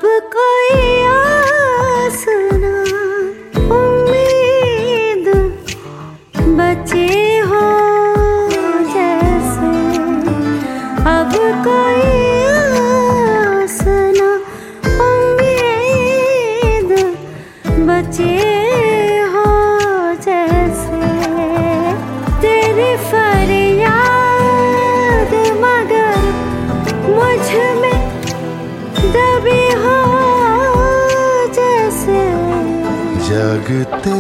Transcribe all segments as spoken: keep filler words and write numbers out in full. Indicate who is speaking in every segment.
Speaker 1: कोई आस ना उम्मीद बचे हो जैसे, अब कोई आस ना उम्मीद बचे हो जैसे। तेरी फरियाद मगर मुझ में दबी हो जैसे।
Speaker 2: जागते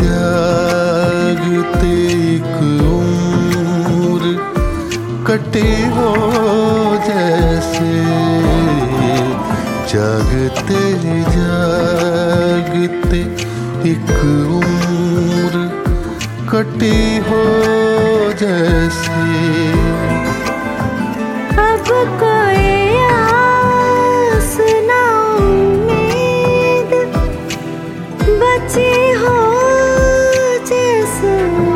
Speaker 2: जागते एक उम्र कटी हो जैसे, जागते जागते एक उम्र कटी हो जैसे।
Speaker 1: अब कोई आस ना उम्मीद बची हो जैसे।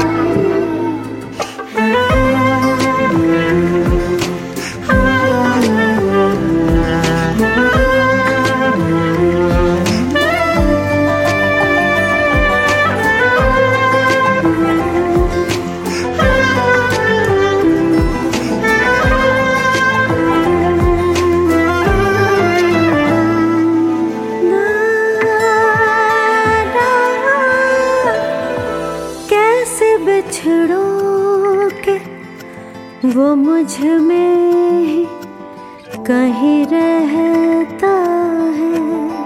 Speaker 1: बिछड़ों के वो मुझ में ही कहीं रहता है,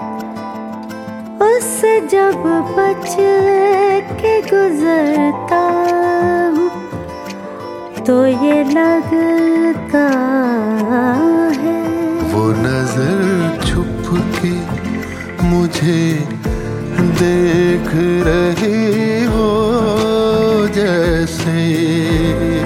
Speaker 1: उससे जब बच के गुजरता हूँ तो ये लगता है।
Speaker 2: वो नजर छुप के मुझे देख रही हो जैसे।